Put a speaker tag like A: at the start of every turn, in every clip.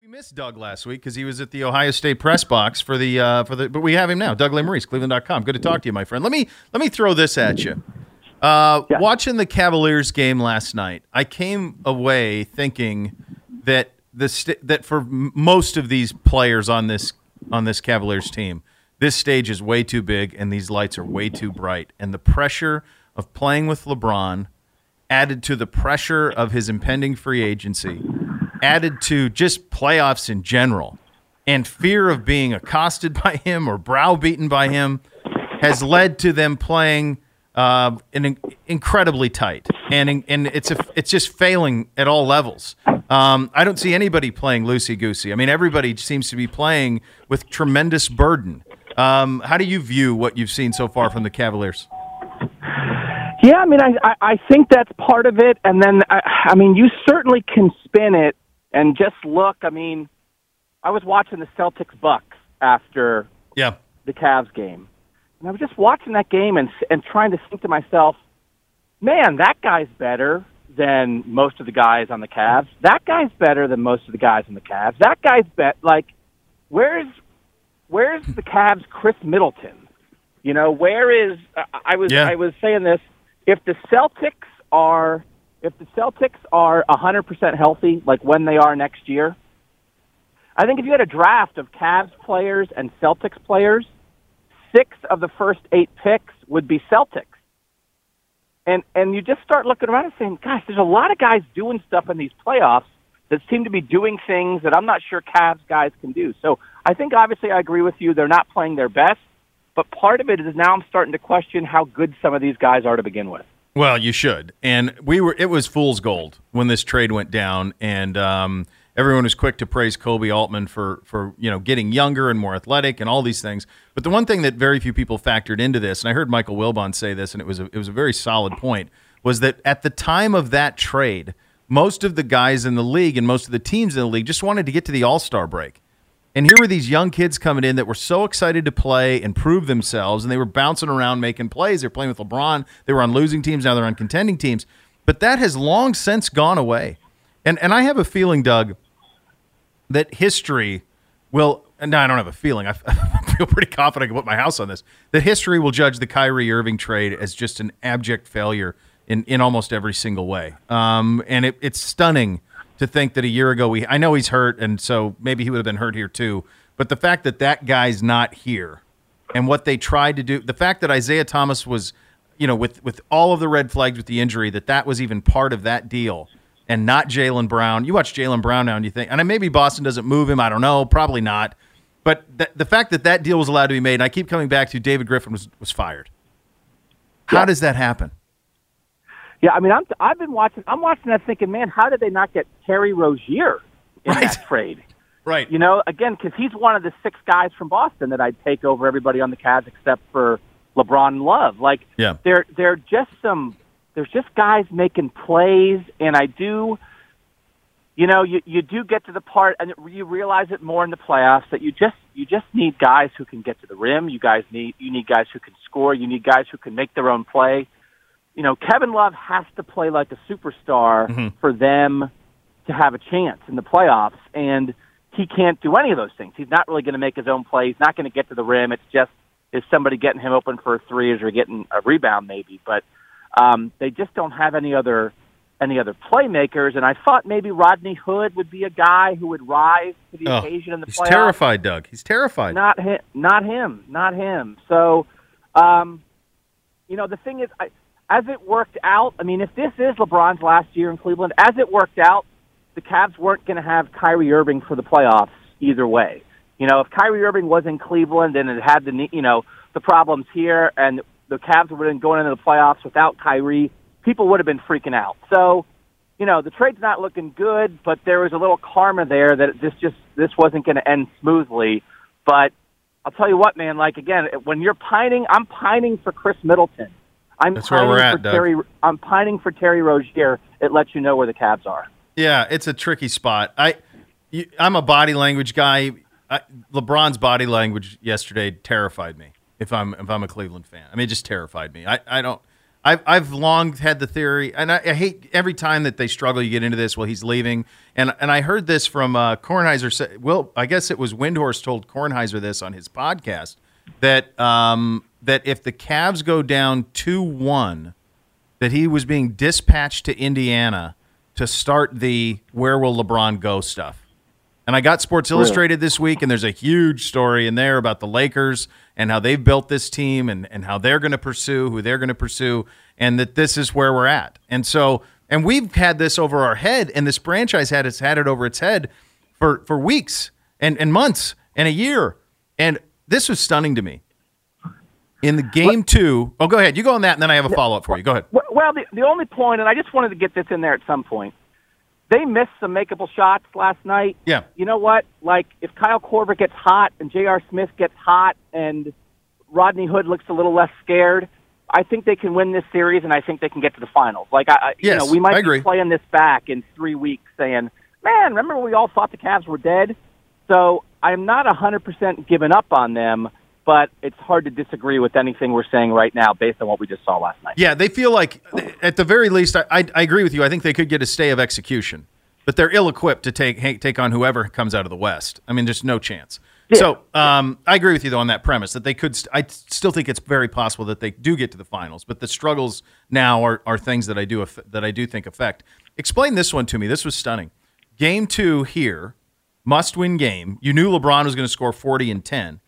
A: We missed Doug last week because he was at the Ohio State press box for the but we have him now. Doug Lesmerises, Cleveland.com. Good to talk to you, my friend. Let me throw this at you. Watching the Cavaliers game last night, I came away thinking that that for most of these players on this Cavaliers team, this stage is way too big and these lights are way too bright, and the pressure of playing with LeBron, added to the pressure of his impending free agency, added to just playoffs in general, and fear of being accosted by him or browbeaten by him, has led to them playing incredibly tight, and it's just failing at all levels. I don't see anybody playing loosey-goosey. I mean, everybody seems to be playing with tremendous burden. How do you view what you've seen so far from the Cavaliers?
B: Yeah, I mean, I think that's part of it, and then, I mean, you certainly can spin it and just look. I mean, I was watching the Celtics-Bucks after the Cavs game, and I was just watching that game and trying to think to myself, man, that guy's better than most of the guys on the Cavs. That guy's better than most of the guys on the Cavs. That guy's where's the Cavs' Chris Middleton? You know, where is I was saying this, if the Celtics are 100% healthy, like when they are next year, I think if you had a draft of Cavs players and Celtics players, 6 of the first 8 picks would be Celtics. And you just start looking around and saying, gosh, there's a lot of guys doing stuff in these playoffs that seem to be doing things that I'm not sure Cavs guys can do. So I think, obviously, I agree with you. They're not playing their best. But part of it is now I'm starting to question how good some of these guys are to begin with.
A: Well, you should. And it was fool's gold when this trade went down, and everyone was quick to praise Kobe Altman for getting younger and more athletic and all these things. But the one thing that very few people factored into this, and I heard Michael Wilbon say this, and it was a very solid point, was that at the time of that trade, most of the guys in the league and most of the teams in the league just wanted to get to the All-Star break. And here were these young kids coming in that were so excited to play and prove themselves, and they were bouncing around making plays. They were playing with LeBron. They were on losing teams. Now they're on contending teams. But that has long since gone away. And I have a feeling, Doug, that history will – no, I don't have a feeling. I feel pretty confident I can put my house on this. That history will judge the Kyrie Irving trade as just an abject failure in almost every single way. And it's stunning to think that a year ago I know he's hurt, and so maybe he would have been hurt here too. But the fact that guy's not here, and what they tried to do, the fact that Isaiah Thomas was, with all of the red flags with the injury, that was even part of that deal, and not Jaylen Brown. You watch Jaylen Brown now, and you think, and maybe Boston doesn't move him. I don't know, probably not. But the fact that deal was allowed to be made, and I keep coming back to David Griffin was fired. How does that happen?
B: Yeah, I mean, I'm watching that thinking, man, how did they not get Terry Rozier in that trade?
A: Right.
B: Again, because he's one of the 6 guys from Boston that I'd take over everybody on the Cavs except for LeBron and Love. They're just there's just guys making plays, and I do, you do get to the part, and you realize it more in the playoffs, that you just need guys who can get to the rim. You need guys who can score. You need guys who can make their own play. Kevin Love has to play like a superstar for them to have a chance in the playoffs, and he can't do any of those things. He's not really going to make his own play. He's not going to get to the rim. It's just, is somebody getting him open for a three, or getting a rebound maybe? But they just don't have any other playmakers, and I thought maybe Rodney Hood would be a guy who would rise to the occasion in the playoffs.
A: He's terrified, Doug. He's terrified.
B: Not him. So, the thing is, as it worked out, I mean, if this is LeBron's last year in Cleveland, as it worked out, the Cavs weren't going to have Kyrie Irving for the playoffs either way. If Kyrie Irving was in Cleveland and it had the problems here, and the Cavs would have been going into the playoffs without Kyrie, people would have been freaking out. So, the trade's not looking good, but there was a little karma there that this wasn't going to end smoothly. But I'll tell you what, man, again, when you're pining, I'm pining for Chris Middleton.
A: That's where we're at, Doug.
B: I'm pining for Terry Rozier. It lets you know where the Cavs are.
A: Yeah, it's a tricky spot. I'm a body language guy. LeBron's body language yesterday terrified me. If I'm a Cleveland fan, I mean, it just terrified me. I I've long had the theory, and I hate every time that they struggle. You get into this. Well, he's leaving, and I heard this from Kornheiser. Well, I guess it was Windhorst told Kornheiser this on his podcast that that if the Cavs go down 2-1, that he was being dispatched to Indiana to start the "Where will LeBron go" stuff. And I got Sports Illustrated this week, and there's a huge story in there about the Lakers and how they've built this team and how they're going to pursue, who they're going to pursue, and that this is where we're at. And so, and we've had this over our head, and this franchise had it over its head for weeks and months and a year. And this was stunning to me. In the game 2, go ahead. You go on that, and then I have a follow-up for you. Go ahead.
B: Well, the only point, and I just wanted to get this in there at some point, they missed some makeable shots last night.
A: Yeah.
B: You know what? Like, if Kyle Korver gets hot and J.R. Smith gets hot and Rodney Hood looks a little less scared, I think they can win this series, and I think they can get to the finals. Like, we might be playing this back in 3 weeks saying, man, remember when we all thought the Cavs were dead? So I'm not 100% giving up on them, but it's hard to disagree with anything we're saying right now based on what we just saw last night.
A: Yeah, they feel like, at the very least, I agree with you. I think they could get a stay of execution, but they're ill-equipped to take on whoever comes out of the West. I mean, there's no chance. Yeah. So I agree with you, though, on that premise, that they could I still think it's very possible that they do get to the finals, but the struggles now are things that I do think affect. Explain this one to me. This was stunning. Game 2 here, must-win game. You knew LeBron was going to score 40 and 10.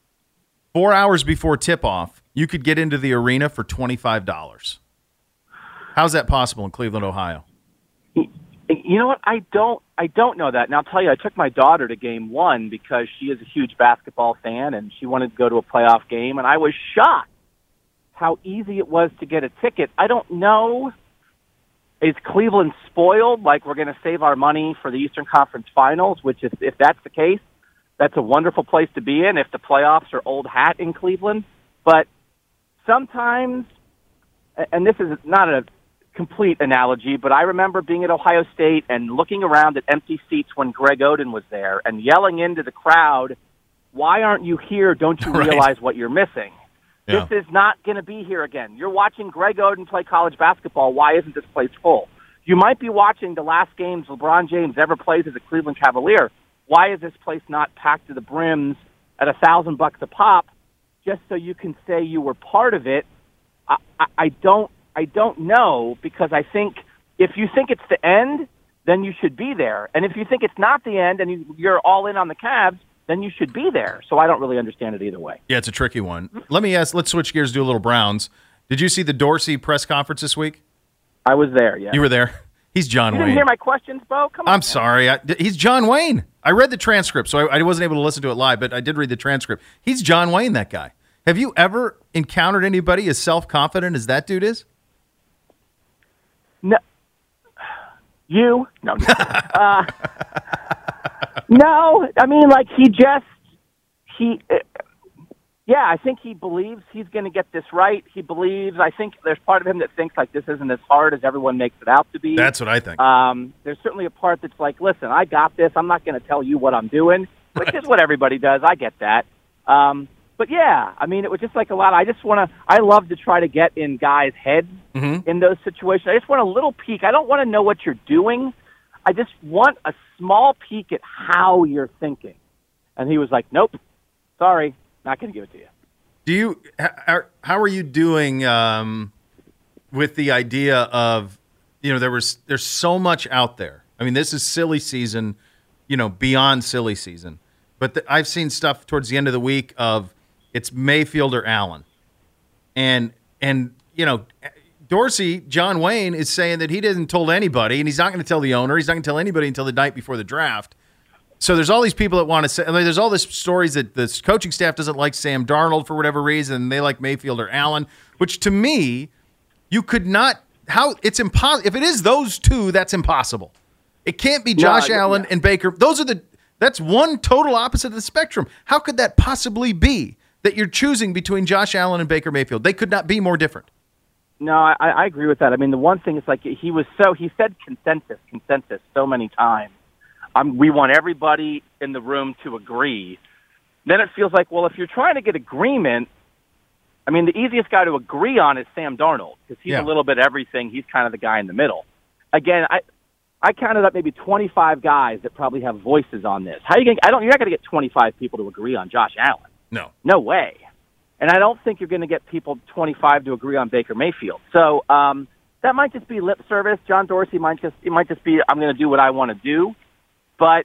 A: 4 hours before tip-off, you could get into the arena for $25. How's that possible in Cleveland, Ohio?
B: You know what? I don't know that. Now, I'll tell you, I took my daughter to game 1 because she is a huge basketball fan, and she wanted to go to a playoff game, and I was shocked how easy it was to get a ticket. I don't know. Is Cleveland spoiled, like we're going to save our money for the Eastern Conference Finals, which if that's the case, that's a wonderful place to be in if the playoffs are old hat in Cleveland. But sometimes, and this is not a complete analogy, but I remember being at Ohio State and looking around at empty seats when Greg Oden was there and yelling into the crowd, why aren't you here? Don't you realize what you're missing? Yeah. This is not going to be here again. You're watching Greg Oden play college basketball. Why isn't this place full? You might be watching the last games LeBron James ever plays as a Cleveland Cavalier. Why is this place not packed to the brims at $1,000 a pop just so you can say you were part of it? I don't know, because I think if you think it's the end, then you should be there. And if you think it's not the end and you're all in on the Cavs, then you should be there. So I don't really understand it either way.
A: Yeah, it's a tricky one. Let's switch gears, do a little Browns. Did you see the Dorsey press conference this week?
B: I was there, yeah.
A: You were there? He's John Wayne.
B: You didn't hear my questions, Bo? Come on.
A: I'm sorry. He's John Wayne. I read the transcript, so I wasn't able to listen to it live, but I did read the transcript. He's John Wayne, that guy. Have you ever encountered anybody as self-confident as that dude is?
B: No. You? No. No. I mean, like, yeah, I think he believes he's going to get this right. I think there's part of him that thinks, like, this isn't as hard as everyone makes it out to be.
A: That's what I think.
B: There's certainly a part that's like, listen, I got this. I'm not going to tell you what I'm doing, which is what everybody does. I get that. But, yeah, I mean, it was just like a lot. I love to try to get in guys' heads in those situations. I just want a little peek. I don't want to know what you're doing. I just want a small peek at how you're thinking. And he was like, nope, sorry. Not going to give it to you.
A: How are you doing with the idea of, there's so much out there. I mean, this is silly season, beyond silly season. But I've seen stuff towards the end of the week of it's Mayfield or Allen. And Dorsey, John Wayne, is saying that he didn't told anybody, and he's not going to tell the owner. He's not going to tell anybody until the night before the draft. So there's all these people that want to say, there's all this stories that the coaching staff doesn't like Sam Darnold for whatever reason. They like Mayfield or Allen, which to me, you could not, it's impossible. If it is those two, that's impossible. It can't be Josh Allen and Baker. That's one total opposite of the spectrum. How could that possibly be that you're choosing between Josh Allen and Baker Mayfield? They could not be more different.
B: No, I agree with that. I mean, the one thing is like he said consensus so many times. We want everybody in the room to agree. Then it feels like, well, if you're trying to get agreement, I mean, the easiest guy to agree on is Sam Darnold because he's a little bit everything. He's kind of the guy in the middle. Again, I counted up maybe 25 guys that probably have voices on this. How are you going? You're not going to get 25 people to agree on Josh Allen. No way. And I don't think you're going to get 25 to agree on Baker Mayfield. So that might just be lip service. John Dorsey might just be, I'm going to do what I want to do. But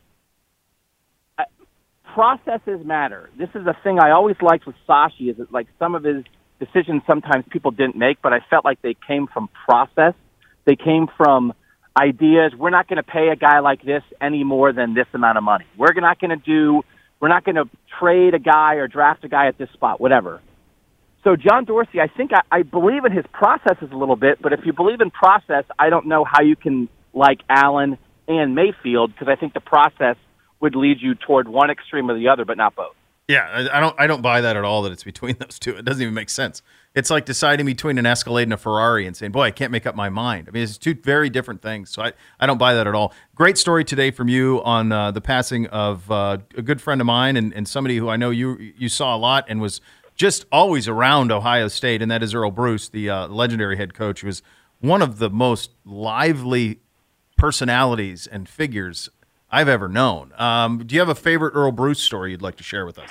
B: processes matter. This is a thing I always liked with Sashi, is that like some of his decisions sometimes people didn't make, but I felt like they came from process. They came from ideas. We're not going to pay a guy like this any more than this amount of money. We're not going to trade a guy or draft a guy at this spot, whatever. So John Dorsey, I think I believe in his processes a little bit, but if you believe in process, I don't know how you can like Allen and Mayfield, because I think the process would lead you toward one extreme or the other, but not both.
A: Yeah, I don't buy that at all, that it's between those two. It doesn't even make sense. It's like deciding between an Escalade and a Ferrari and saying, boy, I can't make up my mind. I mean, it's two very different things, so I don't buy that at all. Great story today from you on the passing of a good friend of mine and somebody who I know you saw a lot and was just always around Ohio State, and that is Earle Bruce, the legendary head coach, who was one of the most lively personalities and figures I've ever known. Do you have a favorite Earle Bruce story you'd like to share with us?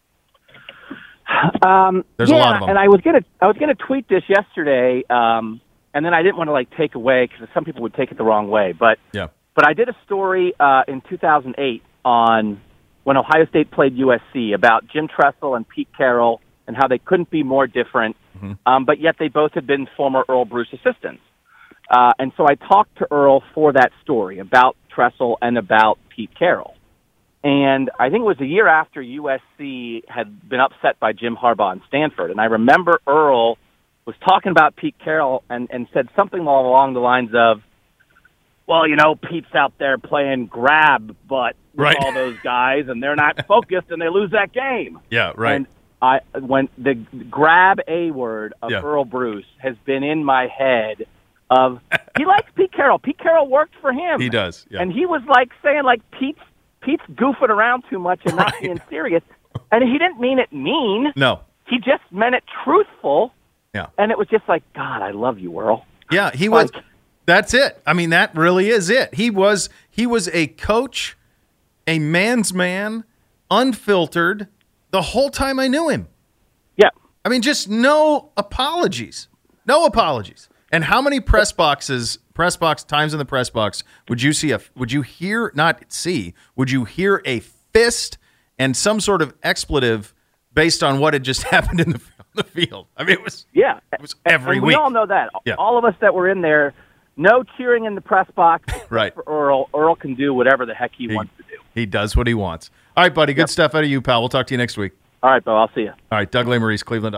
A: There's a lot of them.
B: And I was gonna tweet this yesterday, and then I didn't want to take away because some people would take it the wrong way. But I did a story in 2008 on when Ohio State played USC about Jim Tressel and Pete Carroll and how they couldn't be more different, but yet they both had been former Earle Bruce assistants. And so I talked to Earle for that story about Tressel and about Pete Carroll. And I think it was a year after USC had been upset by Jim Harbaugh and Stanford. And I remember Earle was talking about Pete Carroll and said something along the lines of, well, Pete's out there playing grab butt with all those guys, and they're not focused, and they lose that game.
A: Yeah, right.
B: And when the grab A word of Earle Bruce has been in my head of, he likes Pete Carroll. Pete Carroll worked for him.
A: He does, yeah.
B: And he was saying Pete's goofing around too much and not being serious. And he didn't mean it mean. No. He just meant it truthful. Yeah. And it was just God, I love you, Earle.
A: Yeah, he was. That's it. I mean, that really is it. He was a coach, a man's man, unfiltered, the whole time I knew him.
B: Yeah.
A: I mean, just no apologies. No apologies. And how many press box times in the press box would you hear a fist and some sort of expletive based on what had just happened in the field? I mean, it was every week.
B: We all know that. Yeah. All of us that were in there, no cheering in the press box.
A: Right.
B: For Earle. Earle can do whatever the heck he wants to do.
A: He does what he wants. All right, buddy. Good stuff out of you, pal. We'll talk to you next week.
B: All right, Bo. I'll see you.
A: All right, Doug Lesmerises, Cleveland.